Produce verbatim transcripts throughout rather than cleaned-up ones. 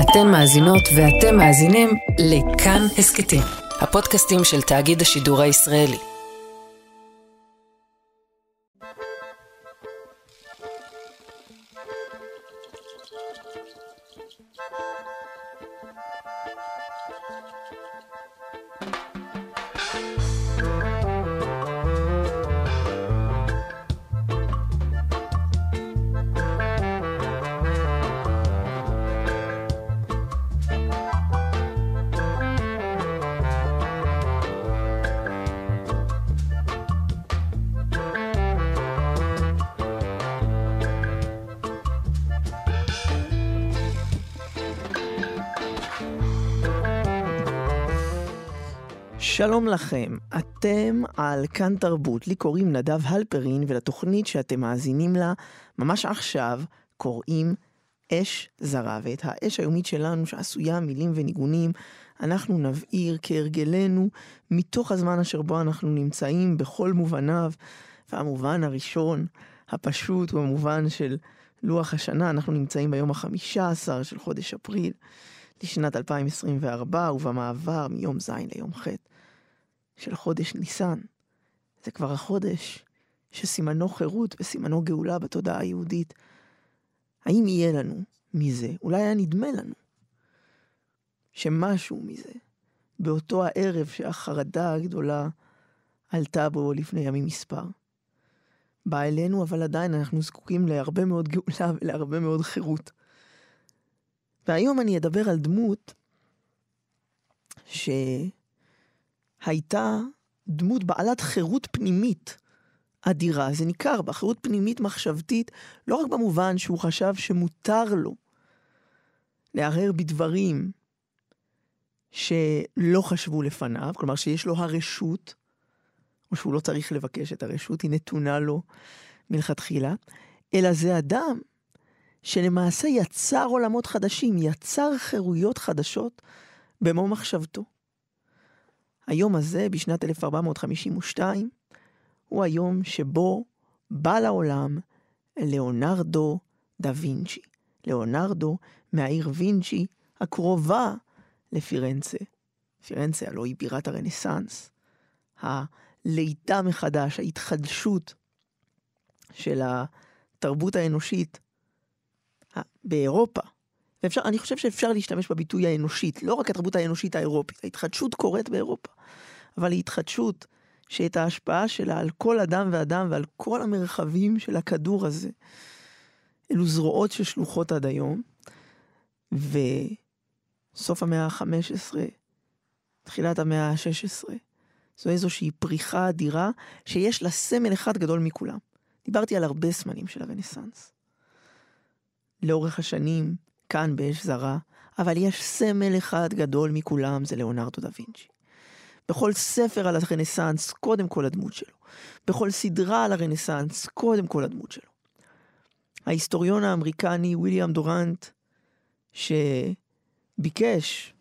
אתן מאזינות ואתם מאזינים לכאן הסקטים, הפודקאסטים של תאגיד השידור הישראלי. שלום לכם, אתם על כאן תרבות, לי קוראים נדב הלפרין, ולתוכנית שאתם מאזינים לה ממש עכשיו קוראים אש זרה, ואת האש היומית שלנו שעשויה מילים וניגונים אנחנו נבעיר כהרגלנו מתוך הזמן אשר בו אנחנו נמצאים בכל מובניו, והמובן הראשון הפשוט הוא המובן של לוח השנה. אנחנו נמצאים ביום החמישה עשר של חודש אפריל לשנת אלפיים עשרים וארבע, ובמעבר מיום זין ליום ח' של חודש ניסן. זה כבר החודש שסימנו חירות וסימנו גאולה בתודעה היהודית. האם יהיה לנו מזה? אולי היה נדמה לנו שמשהו מזה, באותו הערב שהחרדה הגדולה עלתה בו לפני ימים מספר, בא אלינו, אבל עדיין אנחנו זקוקים להרבה מאוד גאולה ולהרבה מאוד חירות. והיום אני אדבר על דמות שהייתה דמות בעלת חירות פנימית אדירה. זה ניכר בה, חירות פנימית מחשבתית, לא רק במובן שהוא חשב שמותר לו להרהר בדברים שלא חשבו לפניו, כלומר שיש לו הרשות, או שהוא לא צריך לבקש את הרשות, היא נתונה לו מלכתחילה, אלא זה אדם שלמעשה יצר עולמות חדשים, יצר חירויות חדשות במו מחשבתו. היום הזה, בשנת אלף ארבע מאות חמישים ושתיים, הוא היום שבו בא לעולם ליאונרדו דה וינצ'י. ליאונרדו מהעיר וינצ'י הקרובה לפירנצה. פירנצה הלוא היא בירת הרנסנס. הליטה מחדש, ההתחדשות של התרבות האנושית באירופה. ואפשר, אני חושב שאפשר להשתמש בביטוי האנושית, לא רק התרבות האנושית האירופית. ההתחדשות קורית באירופה, אבל היא התחדשות שאת ההשפעה שלה על כל אדם ואדם ועל כל המרחבים של הכדור הזה, אלו זרועות ששלוחות עד היום, וסוף המאה ה-חמש עשרה, תחילת המאה ה-שש עשרה, זו איזושהי פריחה אדירה שיש לה סמל אחד גדול מכולם. דיברתי על הרבה סמלים של הרנסנס לאורך השנים, כאן באש זרה, אבל יש סמל אחד גדול מכולם, זה ליאונרדו דה וינצ'י. בכל ספר על הרנסנס, קודם כל הדמות שלו. בכל סדרה על הרנסנס, קודם כל הדמות שלו. ההיסטוריון האמריקני וויליאם דורנט, שביקש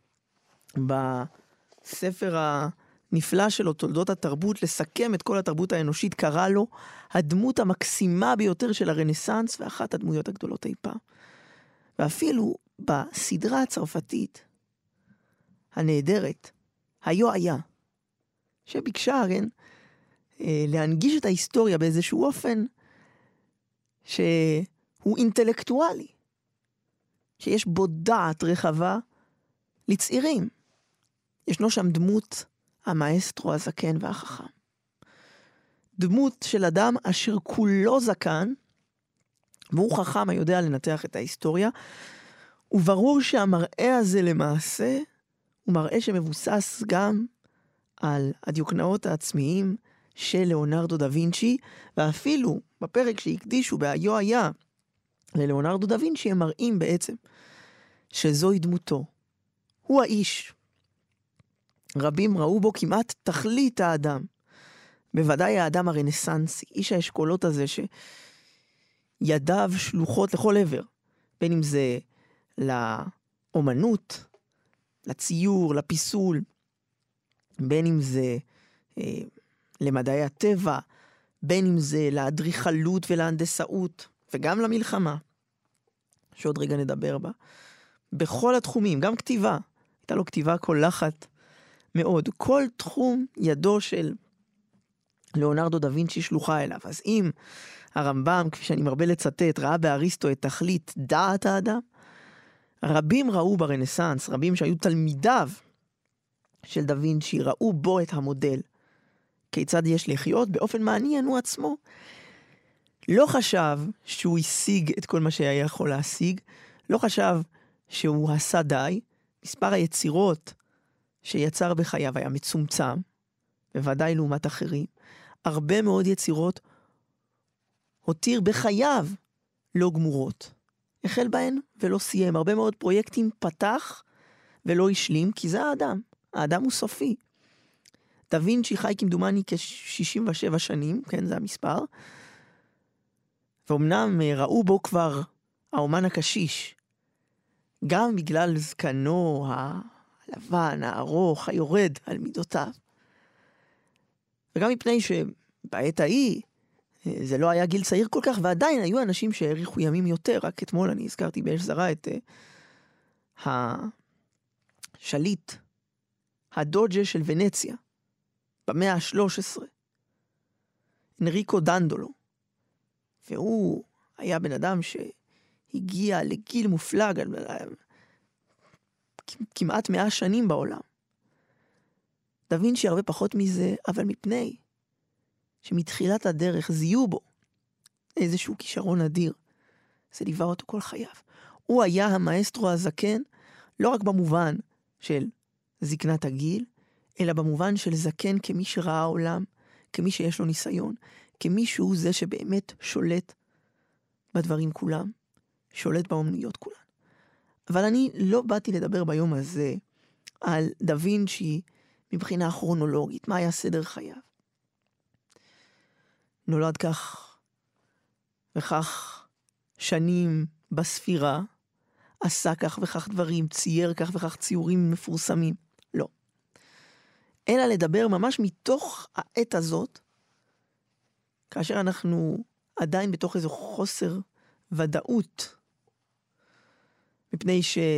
בספר הנפלא שלו, תולדות התרבות, לסכם את כל התרבות האנושית, קרא לו הדמות המקסימה ביותר של הרנסנס, ואחת הדמויות הגדולות אי פעם. ואפילו בסדרה הצרפתית הנהדרת, היו היה, שביקשה הרי להנגיש את ההיסטוריה באיזשהו אופן שהוא אינטלקטואלי, שיש בו דעת רחבה לצעירים. ישנו שם דמות המאסטרו הזקן והחכם. דמות של אדם אשר כולו זקן, והוא חכם היודע לנתח את ההיסטוריה, וברור שהמראה הזה למעשה הוא מראה שמבוסס גם על הדיוקנאות העצמיים של ליאונרדו דה וינצ'י, ואפילו בפרק שהקדישו בהיו היה לליאונרדו דה וינצ'י, הם מראים בעצם שזוהי דמותו. הוא האיש. רבים ראו בו כמעט תכלית האדם. בוודאי האדם הרנסנסי, איש האשכולות הזה שידיו שלוחות לכל עבר, בין אם זה לאומנות, לציור, לפיסול, בין אם זה אה, למדעי הטבע, בין אם זה לאדריכלות ולהנדסאות, וגם למלחמה, שעוד רגע נדבר בה. בכל התחומים, גם כתיבה. הייתה לו כתיבה קולחת מאוד. כל תחום ידו של ליאונרדו דה וינצ'י שלוחה אליו. אז אם הרמב"ם, כפי שאני מרבה לצטט, ראה באריסטו את תכלית דעת האדם, רבים ראו ברנסנס, רבים שהיו תלמידיו של דה וינצ'י, ראו בו את המודל. כיצד יש לחיות? באופן מעניין הוא עצמו לא חשב שהוא השיג את כל מה שהיה יכול להשיג, לא חשב שהוא עשה די. מספר היצירות שיצר בחייו היה מצומצם, בוודאי לעומת אחרים. הרבה מאוד יצירות הותיר בחייו לא גמורות. החל בהן ולא סיים. הרבה מאוד פרויקטים פתח ולא השלים, כי זה האדם. האדם הוא סופי. דה וינצ'י חי כמדומני כ-שישים ושבע שנים, כן, זה המספר. ואומנם ראו בו כבר האומן הקשיש, גם בגלל זקנו הלבן, הארוך, היורד על מידותיו. וגם מפני שבעת ההיא זה לא היה גיל צעיר כל כך, ועדיין היו אנשים שהאריכו ימים יותר. רק אתמול אני הזכרתי באש זרה את uh, השליט, הדוג'ה של ונציה, במאה ה-שלוש עשרה, אנריקו דנדולו. והוא היה בן אדם שהגיע לגיל מופלג, כמעט מאה שנים בעולם. דה וינצ'י הרבה פחות מזה, אבל מפני שמתחילת הדרך זיהו בו איזשהו כישרון אדיר, זה ליווה אותו כל חייו. הוא היה המאסטרו הזקן, לא רק במובן של זקנת הגיל, אלא במובן של זקן כמי שראה העולם, כמי שיש לו ניסיון, כמי שהוא זה שבאמת שולט בדברים כולם, שולט באומנויות כולן. אבל אני לא באתי לדבר ביום הזה על דה וינצ'י מבחינה כרונולוגית, מה היה סדר חייו. נולד כך וכך שנים בספירה, עשה כך וכך דברים, צייר כך וכך ציורים מפורסמים. לא. אלא לדבר ממש מתוך העת הזאת, כאשר אנחנו עדיין בתוך איזו חוסר ודאות, מפני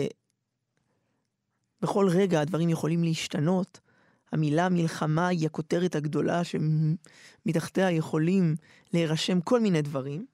שבכל רגע הדברים יכולים להשתנות. המילה מלחמה היא הכותרת הגדולה שמתחתיה יכולים להירשם כל מיני דברים.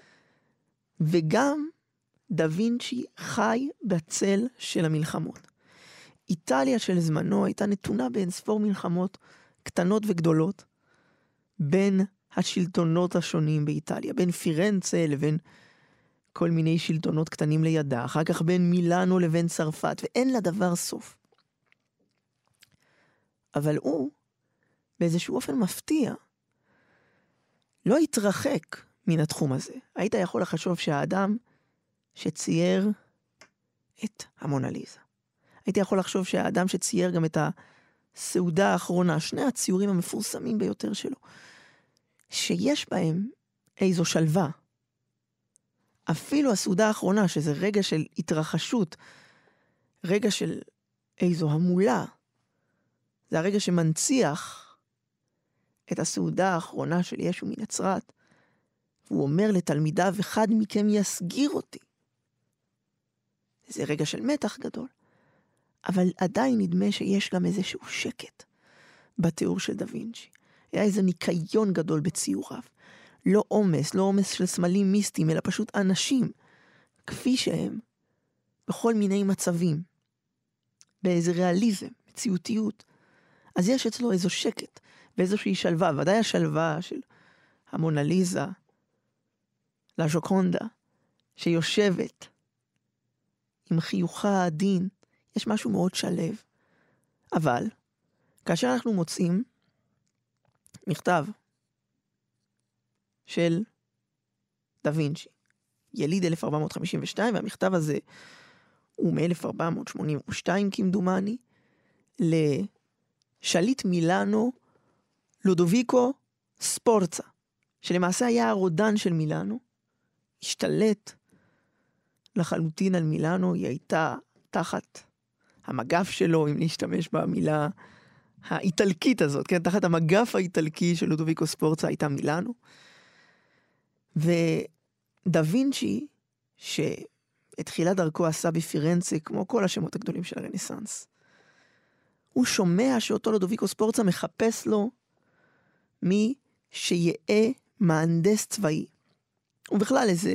וגם דה וינצ'י חי בצל של המלחמות. איטליה של זמנו הייתה נתונה באין ספור מלחמות קטנות וגדולות בין השלטונות השונים באיטליה, בין פירנצה לבין כל מיני שלטונות קטנים לידה, אחר כך בין מילאנו לבין צרפת, ואין לדבר סוף. אבל הוא, באיזשהו אופן מפתיע, לא התרחק מן התחום הזה. היית יכול לחשוב שהאדם שצייר את המונליזה, הייתי יכול לחשוב שהאדם שצייר גם את הסעודה האחרונה, שני הציורים המפורסמים ביותר שלו, שיש בהם איזו שלווה, אפילו הסעודה האחרונה, שזה רגע של התרחשות, רגע של איזו המולה, זה הרגע שמנציח את הסעודה האחרונה של ישו מנצרת, והוא אומר לתלמידיו, אחד מכם יסגיר אותי. זה רגע של מתח גדול, אבל עדיין נדמה שיש גם איזשהו שקט בתיאור של דה וינצ'י. היה איזה ניקיון גדול בציוריו. לא עומס, לא עומס של סמלים מיסטיים, אלא פשוט אנשים, כפי שהם, בכל מיני מצבים, באיזה ריאליזם, מציאותיות. אז יש אצלו איזו שקט, ואיזושהי שלווה, ודאי השלווה של המונליזה, לג'וקונדה, שיושבת עם חיוכה העדין, יש משהו מאוד שלב. אבל, כאשר אנחנו מוצאים מכתב של דה וינצ'י, יליד אלף ארבע מאות חמישים ושתיים, והמכתב הזה הוא מ-אלף ארבע מאות שמונים ושתיים כמדומני, לשליט מילאנו לודוביקו ספורצה, שלמעשה היה הרודן של מילאנו, השתלט לחלוטין על מילאנו, היא הייתה תחת המגף שלו, אם להשתמש במילה האיטלקית הזאת, כן? תחת המגף האיטלקי של לודוביקו ספורצה הייתה מילאנו. ודה וינצ'י, את תחילת דרכו עשה בפירנצה, כמו כל השמות הגדולים של הרנסנס. הוא שומע שאותו לודוביקו ספורצה מחפש לו מי שיהיה מהנדס צבאי. ובכלל איזה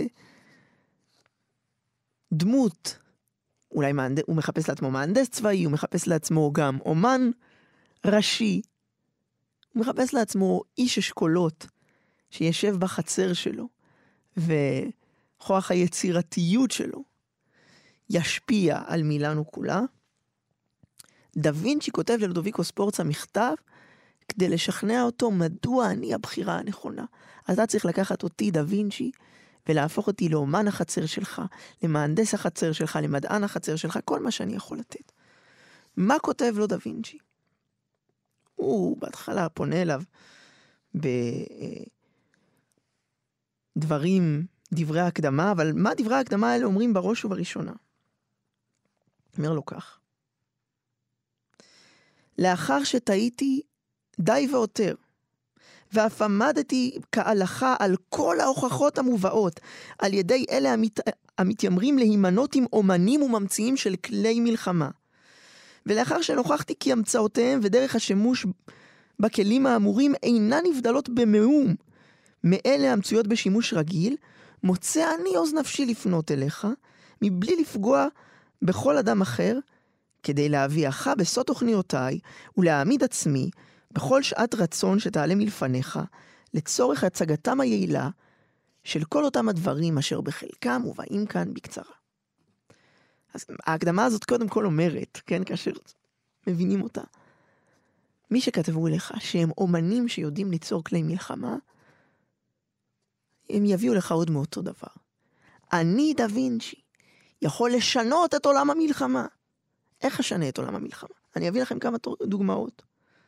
דמות, אולי מהנדס, הוא מחפש לעצמו מהנדס צבאי, הוא מחפש לעצמו גם אומן ראשי, הוא מחפש לעצמו איש אשכולות שישב בחצר שלו, וכוח היצירתיות שלו ישפיע על מילאנו כולה. דה וינצ'י כותב ללודוביקו ספורצה מכתב כדי לשכנע אותו מדוע אני הבחירה הנכונה. אתה צריך לקחת אותי, דה וינצ'י, ולהפוך אותי לאומן החצר שלך, למהנדס החצר שלך, למדען החצר שלך, כל מה שאני יכול לתת. מה כותב לו דה וינצ'י? הוא בהתחלה פונה אליו בדברים, דברי ההקדמה, אבל מה דברי ההקדמה האלה אומרים בראש ובראשונה? אומר לו כך: לאחר שטעיתי די ועותר, ואף עמדתי כהלכה על כל ההוכחות המובאות על ידי אלה המת... המתיימרים להימנות עם אומנים וממציאים של כלי מלחמה, ולאחר שנוכחתי כי המצאותיהם ודרך השימוש בכלים האמורים אינה נבדלות במאום מאלה המצויות בשימוש רגיל, מוצא אני עוז נפשי לפנות אליך, מבלי לפגוע בכל אדם אחר, כדי להביאך בסוד תוכניותיי ולהעמיד עצמי בכל שעת רצון שתעלה מלפניך, לצורך הצגתם היעילה של כל אותם הדברים אשר בחלקם מובאים כאן בקצרה. אז ההקדמה הזאת קודם כל אומרת, כן, כאשר מבינים אותה, מי שכתבו לך שהם אומנים שיודעים ליצור כלי מלחמה, הם יביאו לך עוד מאותו דבר. אני, דה וינצ'י, יכול לשנות את עולם המלחמה. איך אשנה את עולם המלחמה? אני אביא לכם כמה דוגמאות.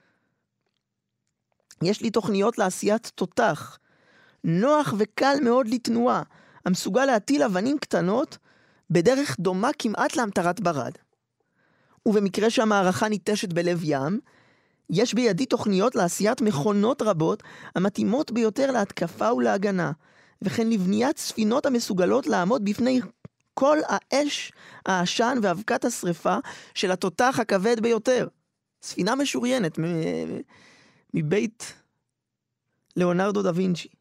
יש לי תוכניות לעשיית תותח, נוח וקל מאוד לתנועה, המסוגל להטיל אבנים קטנות בדרך דומה כמעט להמטרת ברד. ובמקרה שהמערכה ניטשת בלב ים, יש בידי תוכניות לעשיית מכונות רבות המתאימות ביותר להתקפה ולהגנה, וכן לבניית ספינות המסוגלות לעמוד בפני כל האש, העשן ואבקת השריפה של התותח הכבד ביותר. ספינה משוריינת מ- מבית ליאונרדו דה וינצ'י.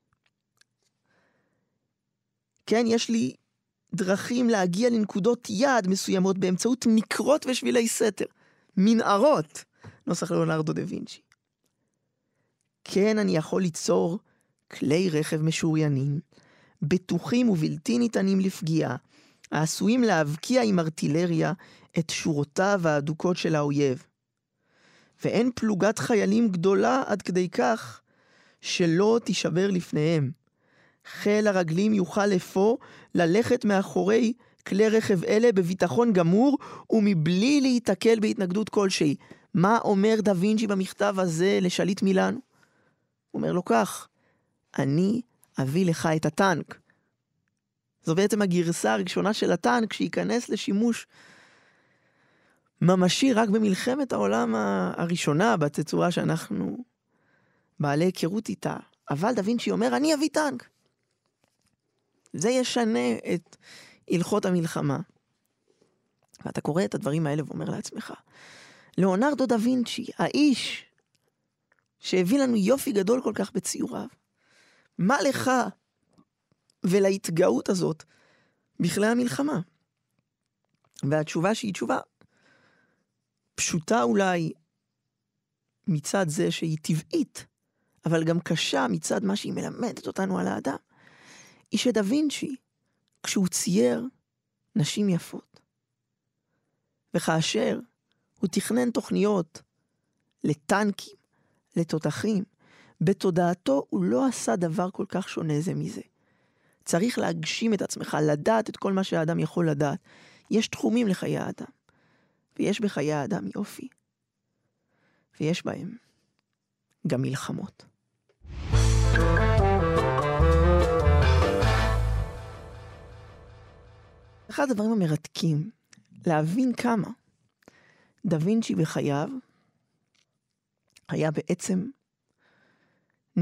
כן, יש לי דרכים להגיע לנקודות יעד מסוימות באמצעות מקרות ושבילי סתר. מנערות, נוסח ליאונרדו דה וינצ'י. כן, אני יכול ליצור כלי רכב משוריינים, בטוחים ובלתי ניתנים לפגיעה, העשויים להבקיע עם ארטילריה את שורותיו האדוקות של האויב. ואין פלוגת חיילים גדולה עד כדי כך שלא תישבר לפניהם. חיל הרגלים יוכל לפו ללכת מאחורי כלי רכב אלה בביטחון גמור ומבלי להתקל בהתנגדות כלשהי. מה אומר דה וינצ'י במכתב הזה לשליט מילאנו? הוא אומר לו כך: אני אביא לך את הטנק. זו בעצם הגרסה הראשונה של הטנק שייכנס לשימוש ממשי רק במלחמת העולם הראשונה, בתצורה שאנחנו בעלי היכרות איתה. אבל דה וינצ'י אומר, אני אביא טנק. זה ישנה את הלכות המלחמה. ואתה קורא את הדברים האלה ואומר לעצמך, ליאונרדו דה וינצ'י, האיש שהביא לנו יופי גדול כל כך בציוריו, מה לך ולהתגאות הזאת בכלי המלחמה? והתשובה שהיא תשובה פשוטה אולי מצד זה שהיא טבעית, אבל גם קשה מצד מה שהיא מלמדת אותנו על האדם, היא שדה וינצ'י, כשהוא צייר נשים יפות, וכאשר הוא תכנן תוכניות לטנקים, לתותחים, בתודעתו הוא לא עשה דבר כל כך שונה זה מזה. צריך להגשים את עצמך, לדעת את כל מה שהאדם יכול לדעת. יש תחומים לחיי האדם, ויש בחיי האדם יופי, ויש בהם גם מלחמות. אחד הדברים המרתקים, להבין כמה דה וינצ'י בחייו היה בעצם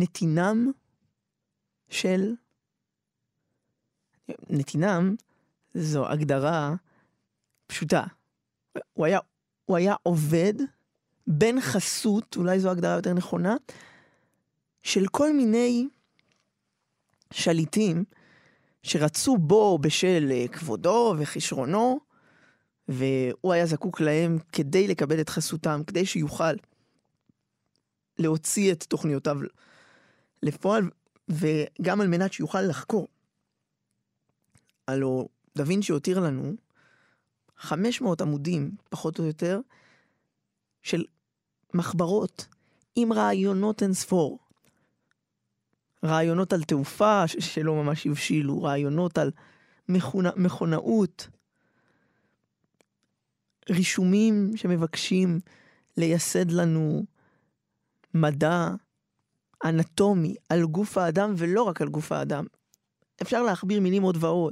נתינם של, נתינם זו הגדרה פשוטה. הוא היה, הוא היה עובד בין חסות, אולי זו הגדרה יותר נכונה, של כל מיני שליטים שרצו בו בשל כבודו וכישרונו, והוא היה זקוק להם כדי לקבל את חסותם, כדי שיוכל להוציא את תוכניותיו לפועל, וגם על מנת שיוכל לחקור. הלו דה וינצ'י הותיר לנו חמש מאות עמודים, פחות או יותר, של מחברות עם רעיונות אינספור. רעיונות על תעופה ש- שלא ממש הבשילו, רעיונות על מכונה, מכונאות, רישומים שמבקשים לייסד לנו מדע אנטומי על גוף האדם, ולא רק על גוף האדם. אפשר להכביר מילים עוד ועוד.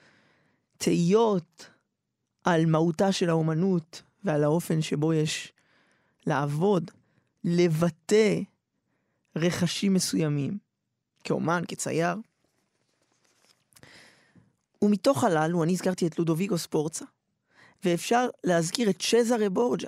תהיות על מהותה של האומנות ועל האופן שבו יש לעבוד, לבטא רכשים מסוימים, כאומן, כצייר. ומתוך הללו אני הזכרתי את לודוביקו ספורצה, ואפשר להזכיר את צ'זרה בורג'ה,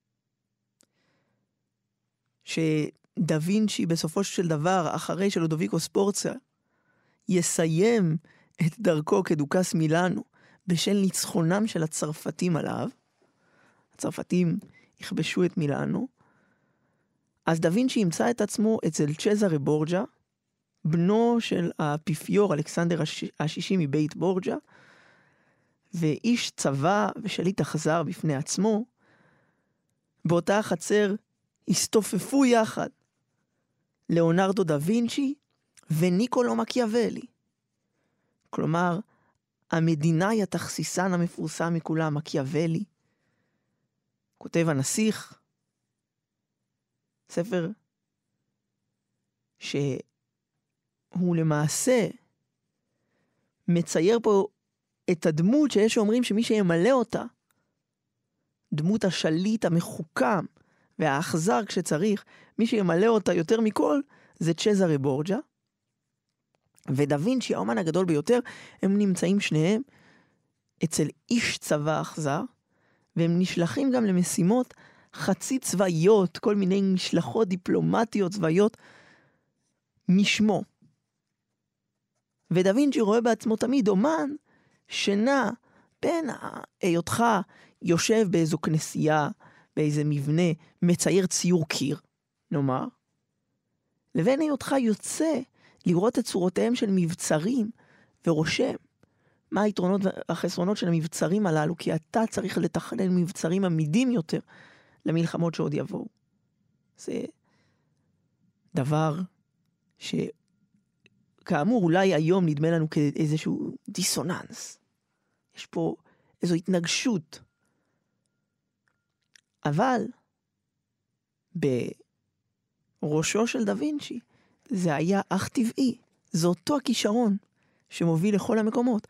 שדה וינצ'י בסופו של דבר, אחרי שלודוביקו ספורצה יסיים את דרכו כדוכס מילאנו, בשל ניצחונם של הצרפתים עליו, הצרפתים יכבשו את מילאנו, אז דה וינצ'י ימצא את עצמו אצל צ'זרה בורג'ה, בנו של האפיפיור אלכסנדר הש... השישי מבית בורג'ה, ואיש צבא ושליט אכזר בפני עצמו. באותה החצר הסתופפו יחד ליאונרדו דה וינצ'י וניקולו מקיאוולי. כלומר, המדינאי התכסיסן המפורסם מכולם, מקיאוולי, כותב הנסיך, ספר שהוא למעשה מצייר פה את הדמות שיש שאומרים שמי שימלא אותה, דמות השליט המחוכם והאכזר כשצריך, מי שימלא אותה יותר מכל זה צ'זרה בורג'ה, ודה וינצ'י, האומן הגדול ביותר, הם נמצאים שניהם אצל איש צבא אכזר, והם נשלחים גם למשימות חצי צבאיות, כל מיני משלחות דיפלומטיות צבאיות משמו. ודה וינצ'י רואה בעצמו תמיד אומן שנע בין היותך יושב באיזו כנסייה, באיזה מבנה, מצייר ציור קיר, נאמר, לבין היותך יוצא לראות את צורותיהם של מבצרים ורושם מה היתרונות והחסרונות של המבצרים הללו, כי אתה צריך לתכנן מבצרים עמידים יותר למלחמות שעוד יבואו. זה דבר שכאמור אולי היום נדמה לנו כאיזשהו דיסוננס. יש פה איזו התנגשות. אבל בראשו של דה וינצ'י זה היה אך טבעי. זה אותו הכישרון שמוביל לכל המקומות.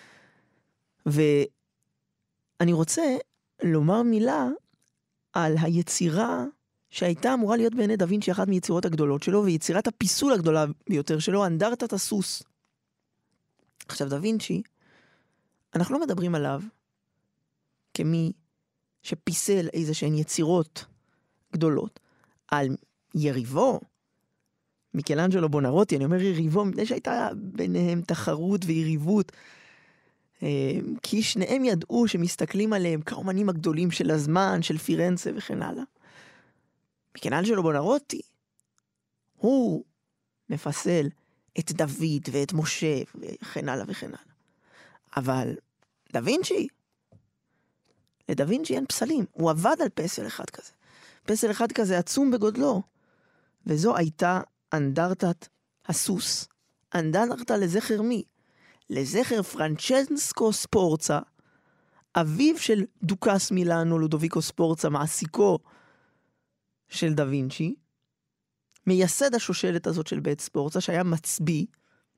ואני רוצה לומר מילה על היצירה שהייתה אמורה להיות בעיני דה וינצ'י אחת מיצירות הגדולות שלו, ויצירת הפיסול הגדולה ביותר שלו, אנדרטת הסוס. עכשיו דה וינצ'י, אנחנו לא מדברים עליו כמי שפיסל איזה שהן יצירות גדולות. על יריבו, מיקלאנג'לו בונרוטי, אני אומר יריבו, מפני שהייתה ביניהם תחרות ויריבות, כי שניהם ידעו שמסתכלים עליהם כאומנים הגדולים של הזמן, של פירנצה וכן הלאה. מיקלאנג'לו בונרוטי, הוא מפסל את דוד ואת משה וכן הלאה וכן הלאה. אבל דה וינצ'י, לדה וינצ'י אין פסלים, הוא עבד על פסל אחד כזה. פסל אחד כזה עצום בגודלו, וזו הייתה אנדרטת הסוס. אנדרטה לזכר מי? לזכר פרנצ'סקו ספורצה, אביו של דוכס מילאנו, לודוביקו ספורצה, מעסיקו של דה וינצ'י, מייסד השושלת הזאת של בית ספורצה, שהיה מצביא,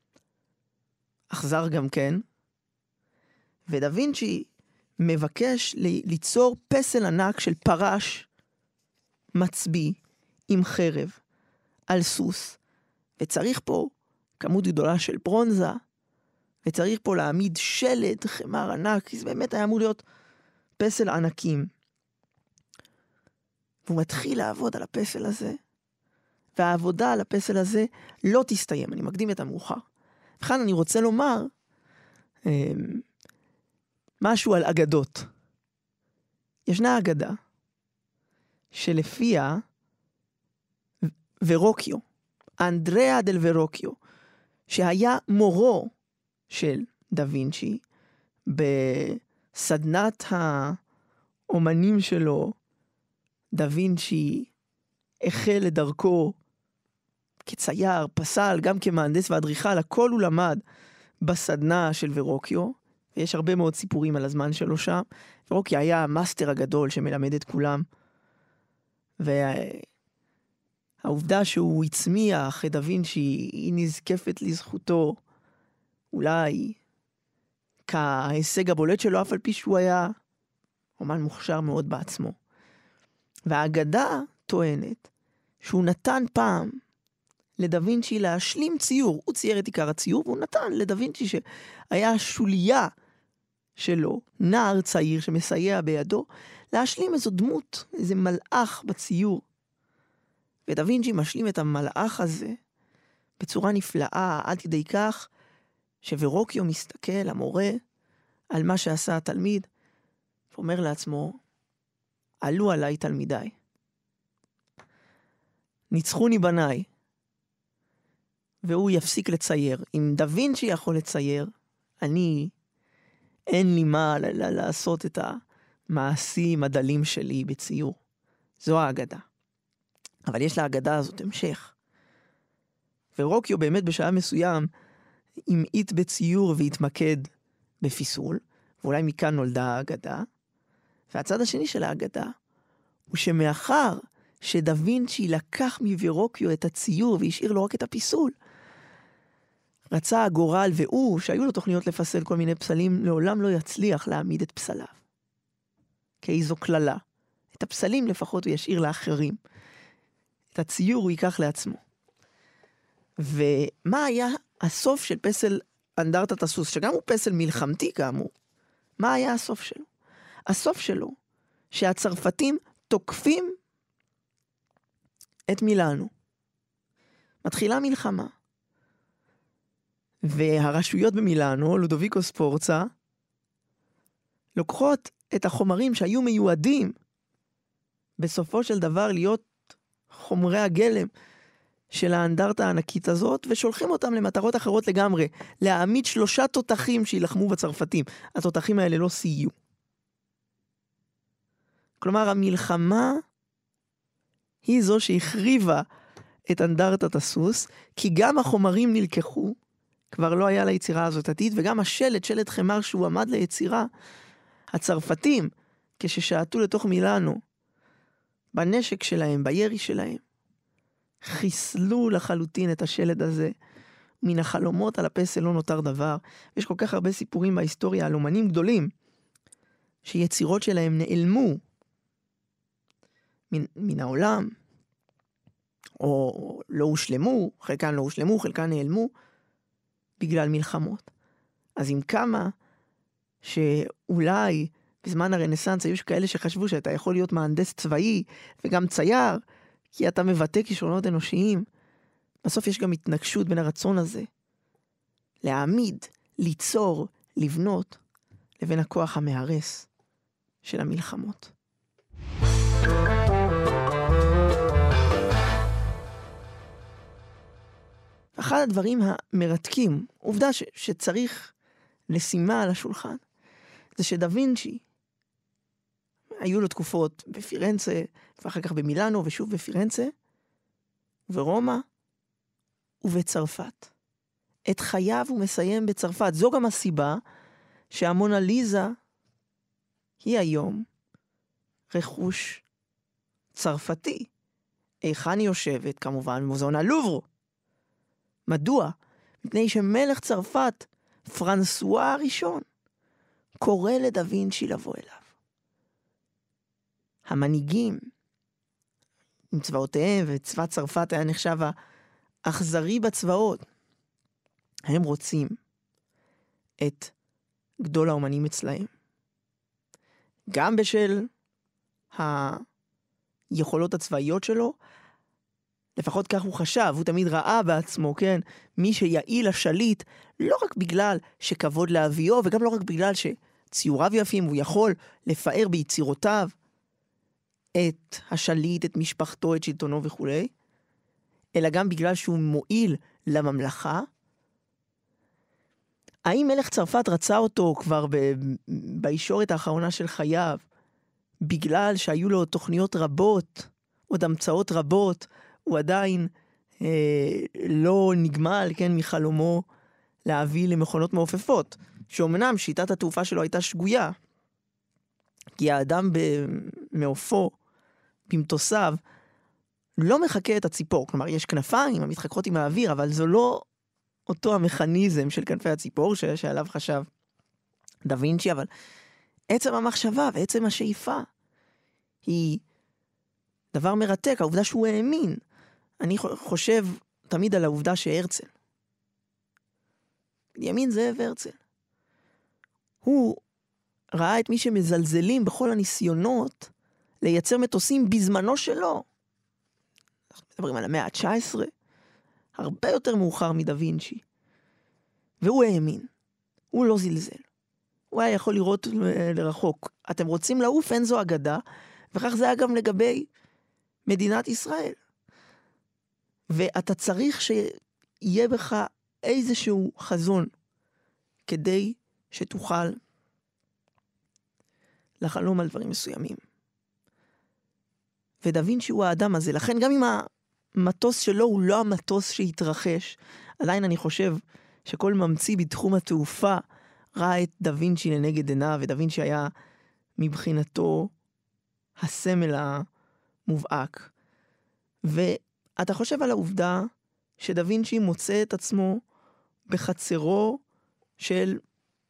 אכזר גם כן, ודה וינצ'י מבקש ליצור פסל ענק של פרש מצביא עם חרב על סוס, וצריך פה כמות גדולה של ברונזה וצריך פה להעמיד שלד חמר ענק, כי זה באמת היה אמור להיות פסל ענקים. והוא מתחיל לעבוד על הפסל הזה, והעבודה על הפסל הזה לא תסתיים, אני מקדים את המאוחר. וכאן אני רוצה לומר אה, משהו על אגדות. ישנה אגדה שלפיה ורוקיו, אנדריאה דל ורוקיו, שהיה מורו של דה וינצ'י, בסדנת האומנים שלו, דה וינצ'י החל לדרכו כצייר, פסל, גם כמהנדס ואדריכל, הכל הוא למד בסדנה של ורוקיו, ויש הרבה מאוד סיפורים על הזמן שלו שם. ורוקיו היה המאסטר הגדול שמלמד את כולם, והעובדה שהוא הצמיח את דה וינצ'י היא נזקפת לזכותו, אולי כהישג הבולט שלו, אף על פי שהוא היה אומן מוכשר מאוד בעצמו. והאגדה טוענת שהוא נתן פעם לדה וינצ'י להשלים ציור. הוא צייר את עיקר הציור, והוא נתן לדה וינצ'י שהיה השוליה שלו, נער צעיר שמסייע בידו, להשלים איזו דמות, איזה מלאך בציור. ודה וינצ'י משלים את המלאך הזה בצורה נפלאה, עד כדי כך שורוקיו מסתכל, המורה, על מה שעשה התלמיד, ואומר לעצמו, עלו עליי תלמידיי. ניצחוני בניי. והוא יפסיק לצייר. אם דה וינצ'י יכול לצייר, אני, אין לי מה ל- ל- לעשות את המעשים הדלים שלי בציור. זו האגדה. אבל יש לאגדה הזאת המשך. ורוקיו באמת בשעה מסוים, המעיט בציור והתמקד בפיסול, ואולי מכאן נולדה האגדה. והצד השני של האגדה, הוא שמאחר שדה וינצ'י לקח מוורוקיו את הציור והשאיר לו רק את הפיסול, רצה הגורל והוא, שהיו לו תוכניות לפסל כל מיני פסלים, לעולם לא יצליח להעמיד את פסליו. כאיזו כללה. את הפסלים לפחות הוא ישאיר לאחרים. את הציור הוא ייקח לעצמו. ומה היה הסוף של פסל אנדרטת הסוס, שגם הוא פסל מלחמתי כאמור? מה היה הסוף שלו? הסוף שלו, שהצרפתים תוקפים את מילאנו. מתחילה מלחמה. והרשויות במילאנו, לודוביקו ספורצה, לוקחות את החומרים שהיו מיועדים בסופו של דבר להיות חומרי הגלם של האנדרטה הענקית הזאת, ושולחים אותם למטרות אחרות לגמרי, להעמיד שלושה תותחים שילחמו בצרפתים. התותחים האלה לא סייעו. כלומר, המלחמה היא זו שהחריבה את אנדרטת הסוס, כי גם החומרים נלקחו, כבר לא היה ליצירה הזאת עתיד, וגם השלט, שלט חמר שהוא עמד ליצירה, הצרפתים, כששעטו לתוך מילאנו, בנשק שלהם, בירי שלהם, חיסלו לחלוטין את השלט הזה. מן החלומות על הפסל לא נותר דבר. יש כל כך הרבה סיפורים בהיסטוריה על אומנים גדולים, שיצירות שלהם נעלמו מן, מן העולם, או לא הושלמו, חלקן לא הושלמו, חלקן נעלמו, בגלל מלחמות. אז עם כמה שאולי בזמן הרנסנס היו כאלה שחשבו שאתה יכול להיות מהנדס צבאי וגם צייר, כי אתה מבטא כישרונות אנושיים, בסוף יש גם התנגשות בין הרצון הזה להעמיד, ליצור, לבנות, לבין הכוח המהרס של המלחמות. אחד הדברים המרתקים, עובדה ש- שצריך לשימה על השולחן, זה שדה וינצ'י, היו לו תקופות בפירנצה, ואחר כך במילאנו, ושוב בפירנצה, ברומא ובצרפת. את חייו הוא מסיים בצרפת. זו גם הסיבה שהמונליזה היא היום רכוש צרפתי. היכן היא יושבת? כמובן במוזיאון הלוברו. מדוע? מפני שמלך צרפת, פרנסואה הראשון, קורא לדה וינצ'י לבוא אליו. המנהיגים, עם צבאותיהם, וצבא צרפת היה נחשב האכזרי בצבאות, הם רוצים את גדול האומנים אצלהם. גם בשל היכולות הצבאיות שלו, לפחות כך הוא חשב, הוא תמיד ראה בעצמו, כן, מי שיעיל השליט, לא רק בגלל שכבוד לאביו, וגם לא רק בגלל שציוריו יפים, הוא יכול לפאר ביצירותיו את השליט, את משפחתו, את שלטונו וכו', אלא גם בגלל שהוא מועיל לממלכה. האם מלך צרפת רצה אותו כבר ב- בישורת האחרונה של חייו, בגלל שהיו לו תוכניות רבות, עוד המצאות רבות, הוא עדיין אה, לא נגמל, כן, מחלומו להביא למכונות מעופפות, שאומנם שיטת התעופה שלו הייתה שגויה, כי האדם במעופו, במטוסיו, לא מחכה את הציפור. כלומר, יש כנפיים המתחככות עם האוויר, אבל זו לא אותו המכניזם של כנפי הציפור ש- שעליו חשב דה וינצ'י, אבל עצם המחשבה ועצם השאיפה היא דבר מרתק, העובדה שהוא האמין. אני חושב תמיד על העובדה שהרצל, בנימין זאב הרצל, הוא ראה את מי שמזלזלים בכל הניסיונות לייצר מטוסים בזמנו שלו. אנחנו מדברים על המאה ה-תשע עשרה, הרבה יותר מאוחר מדה וינצ'י. והוא האמין, הוא לא זלזל. הוא היה יכול לראות לרחוק. אתם רוצים לעוף, אין זו אגדה, וכך זה היה גם לגבי מדינת ישראל. ואתה צריך שיהיה בך איזשהו חזון, כדי שתוכל לחלום על דברים מסוימים. ודה וינצ'י הוא האדם הזה. לכן גם אם המטוס שלו הוא לא המטוס שהתרחש, עדיין אני חושב שכל ממציא בתחום התעופה ראה את דה וינצ'י לנגד עיניו, ודה וינצ'י היה מבחינתו הסמל המובהק. ואתה חושב על העובדה שדה וינצ'י מוצא את עצמו בחצרו של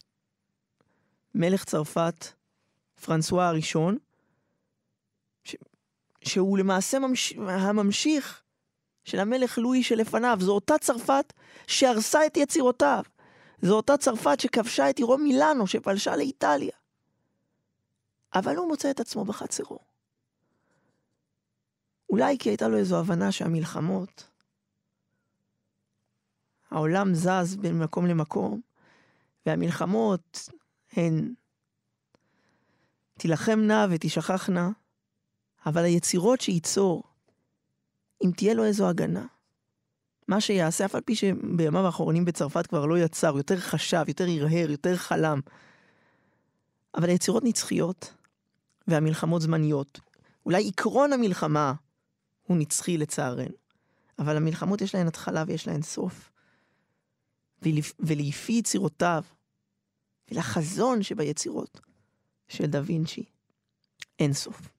מלך צרפת, פרנסואה הראשון, ש... שהוא למעשה ממש... הממשיך של המלך לואי שלפניו. זו אותה צרפת שהרסה את יצירותיו. זו אותה צרפת שכבשה את עירו מילאנו, שפלשה לאיטליה. אבל הוא מוצא את עצמו בחצרו. אולי כי הייתה לו איזו הבנה שהמלחמות, העולם זז בין מקום למקום, והמלחמות הן תילחמנה ותשכחנה, אבל היצירות שייצור, אם תהיה לו איזו הגנה, מה שיעשה, אף על פי שבימיו האחרונים בצרפת כבר לא יצר, יותר חשב, יותר הרהר, יותר חלם, אבל היצירות נצחיות, והמלחמות זמניות. אולי עקרון המלחמה הוא נצחי לצערנו, אבל המלחמות יש להן התחלה ויש להן סוף. ולפי יצירותיו, ולחזון שביצירות של דה וינצ'י, אין סוף.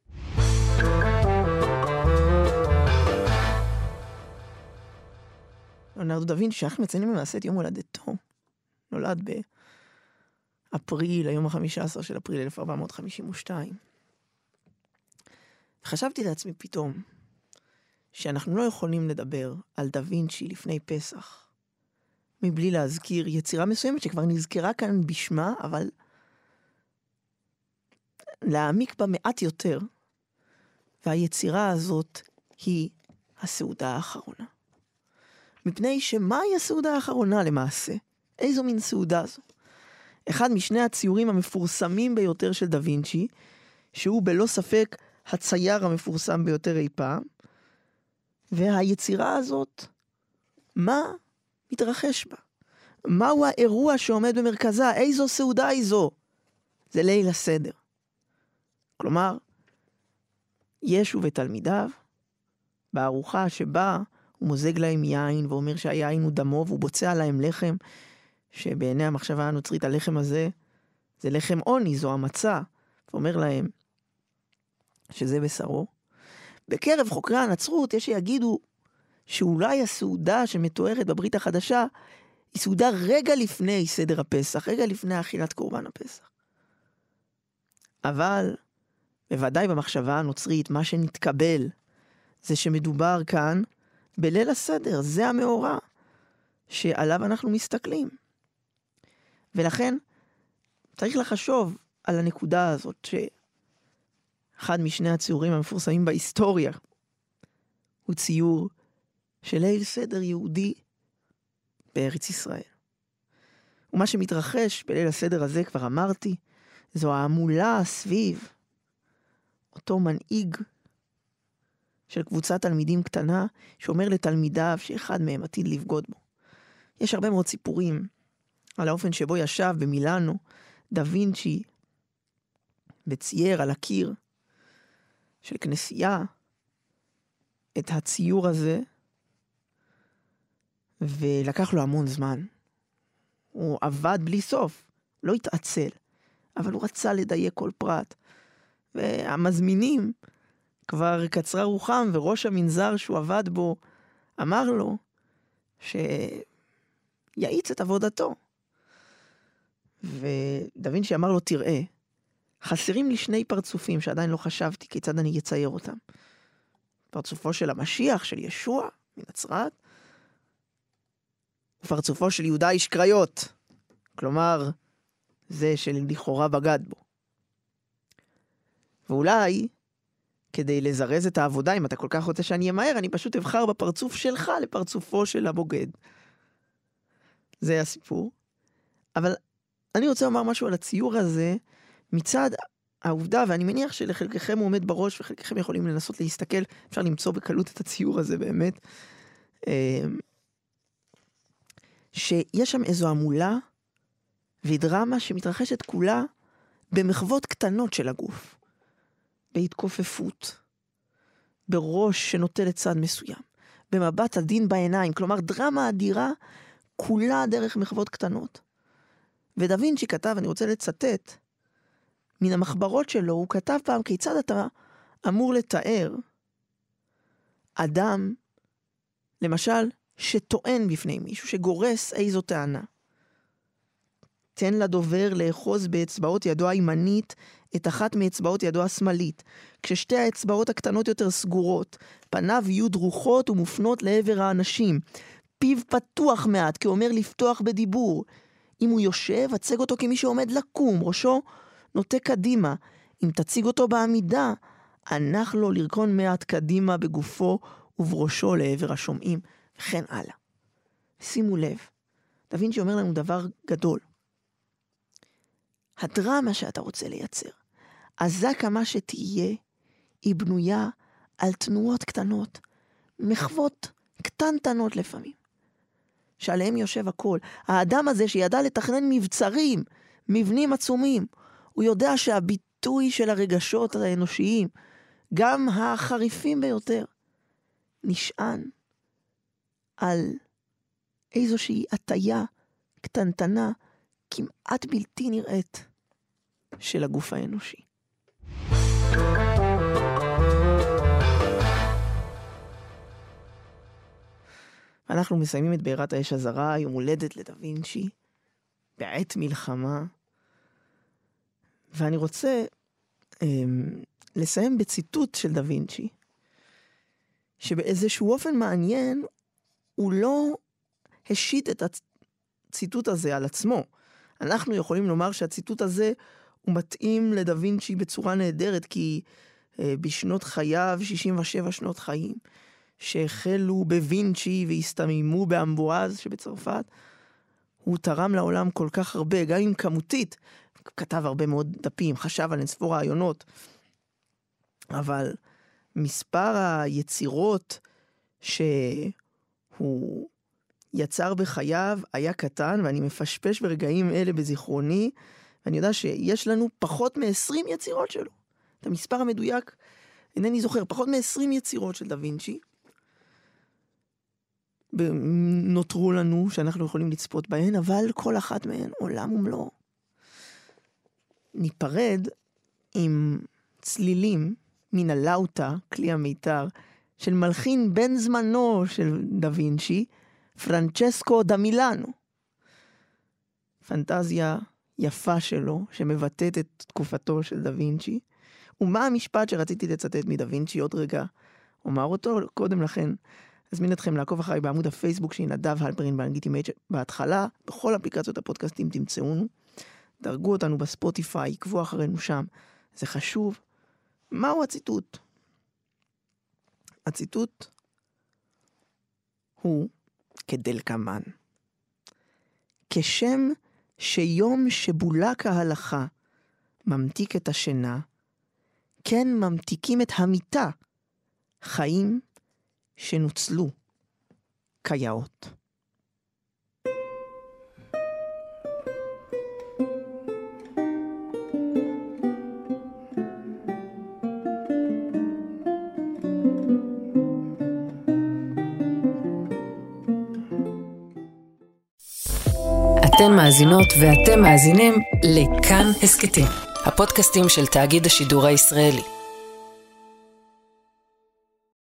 ליאונרדו דה וינצ'י, שאנחנו מציינים למעשה את יום הולדתו, נולד באפריל, היום ה-חמישה עשר של אפריל אלף ארבע מאות חמישים ושתיים. חשבתי לעצמי פתאום, שאנחנו לא יכולים לדבר על דה וינצ'י לפני פסח, מבלי להזכיר יצירה מסוימת שכבר נזכרה כאן בשמה, אבל להעמיק בה מעט יותר, והיצירה הזאת היא הסעודה האחרונה. מפני שמהי הסעודה האחרונה למעשה? איזו מין סעודה זו? אחד משני הציורים המפורסמים ביותר של דה וינצ'י, שהוא בלא ספק הצייר המפורסם ביותר אי פעם, והיצירה הזאת, מה מתרחש בה? מהו האירוע שעומד במרכזה? איזו סעודה היא זו? זה ליל הסדר. כלומר, ישו ותלמידיו, בארוחה שבה הוא מוזג להם יין, ואומר שהיין הוא דמו, והוא בוצע להם לחם, שבעיני המחשבה הנוצרית הלחם הזה, זה לחם עוני, זו המצה, ואומר להם שזה בשרו. בקרב חוקרי הנצרות יש שיגידו שאולי הסעודה שמתוארת בברית החדשה, היא סעודה רגע לפני סדר הפסח, רגע לפני אכילת קורבן הפסח. אבל, בוודאי במחשבה הנוצרית, מה שנתקבל, זה שמדובר כאן בליל הסדר, זה המאורע שעליו אנחנו מסתכלים. ולכן צריך לחשוב על הנקודה הזאת, שאחד משני הציורים המפורסמים בהיסטוריה הוא ציור של ליל סדר יהודי בארץ ישראל. ומה שמתרחש בליל הסדר הזה, כבר אמרתי, זו העמולה סביב אותו מנהיג של קבוצת תלמידים קטנה, שאומר לתלמידיו שאחד מהם עתיד לבגוד בו. יש הרבה מאוד סיפורים על האופן שבו ישב במילאנו דה וינצ'י וצייר על הקיר של כנסייה את הציור הזה, ולקח לו המון זמן. הוא עבד בלי סוף, לא התעצל, אבל הוא רצה לדייק כל פרט. והמזמינים כבר קצרה רוחם, וראש המנזר שהוא עבד בו אמר לו שיעיץ את עבודתו. ודה וינצ'י אמר לו, תראה, חסרים לי שני פרצופים שעדיין לא חשבתי כיצד אני אצייר אותם. פרצופו של המשיח, של ישוע מנצרת, ופרצופו של יהודה איש קריות, כלומר, זה שלכאורה בגד בו. ואולי, כדי לזרז את העבודה, אם אתה כל כך רוצה שאני אמהר, אני פשוט אבחר בפרצוף שלך לפרצופו של הבוגד. זה הסיפור. אבל אני רוצה לומר משהו על הציור הזה, מצד העובדה, ואני מניח שלחלקכם הוא עומד בראש, וחלקכם יכולים לנסות להסתכל, אפשר למצוא בקלות את הציור הזה באמת, שיש שם איזו עמולה ודרמה שמתרחשת כולה במחוות קטנות של הגוף, בהתכופפות, בראש שנוטה לצד מסוים, במבט עדין בעיניים, כלומר דרמה אדירה כולה דרך מחוות קטנות. ודה וינצ'י כתב, אני רוצה לצטט, מן המחברות שלו, הוא כתב פעם כיצד אתה אמור לתאר אדם, למשל, שטוען בפני מישהו, שגורס איזו טענה. תן לדובר לאחוז באצבעות ידו הימנית את אחת מאצבעות ידו השמאלית, כששתי האצבעות הקטנות יותר סגורות, פניו יהיו דרוכות ומופנות לעבר האנשים, פיו פתוח מעט, כאומר לפתוח בדיבור. אם הוא יושב, הצג אותו כמי שעומד לקום, ראשו נוטה קדימה. אם תציג אותו בעמידה, ענך לו לרקון מעט קדימה בגופו ובראשו לעבר השומעים, וכן הלאה. שימו לב, דה וינצ'י אומר לנו דבר גדול. הדרמה שאתה רוצה לייצר, עזה כמה שתהיה, היא בנויה על תנועות קטנות, מחוות קטנטנות לפעמים, שעליהם יושב הכל. האדם הזה שידע לתכנן מבצרים, מבנים עצומים, הוא יודע שהביטוי של הרגשות האנושיים, גם החריפים ביותר, נשען על איזושהי הטיה קטנטנה, כמעט בלתי נראית, של הגוף האנושי. אנחנו מסיימים את בעירת האש הזרה, יום הולדת לדה וינצ'י, בעת מלחמה, ואני רוצה אה, לסיים בציטוט של דה וינצ'י, שבאיזשהו אופן מעניין, הוא לא השית את הציטוט הזה על עצמו. אנחנו יכולים לומר שהציטוט הזה הוא מתאים לדה וינצ'י בצורה נהדרת, כי אה, בשנות חייו, שישים ושבע שנות חיים, שהחלו בווינצ'י והסתמימו באמבואז שבצרפת, הוא תרם לעולם כל כך הרבה, גם אם כמותית, כתב הרבה מאוד דפים, חשב על אינספור רעיונות, אבל מספר היצירות שהוא יצר בחייו היה קטן, ואני מפשפש ברגעים אלה בזיכרוני, ואני יודע שיש לנו פחות מ-עשרים יצירות שלו. את המספר המדויק, אינני זוכר, פחות מ-עשרים יצירות של דה וינצ'י, נותרו לנו שאנחנו יכולים לצפות בהן, אבל כל אחת מהן עולם ומלואו. ניפרד עם צלילים מן הלאוטה, כלי המיתר, של מלחין בן זמנו של דה וינצ'י, פרנצ'סקו דה מילאנו. פנטזיה יפה שלו, שמבטאת את תקופתו של דה וינצ'י. ומה המשפט שרציתי לצטט מדה וינצ'י עוד רגע? אומר אותו קודם לכן. אזמין אתכם לעקוב אחריי בעמוד הפייסבוק שהיא נדב הלפרין באנגלית עם H בהתחלה, בכל אפליקציות הפודקאסטים תמצאונו, דרגו אותנו בספוטיפיי, עקבו אחרינו שם, זה חשוב. מהו הציטוט? הציטוט הוא כדלקמן. כשם שיום שבולק ההלכה ממתיק את השינה, כן ממתיקים את המיטה, חיים שנוצלו כיאות. אתן מאזינות ואתם מאזינים לכאן הסקטים, הפודקאסטים של תאגיד השידור הישראלי.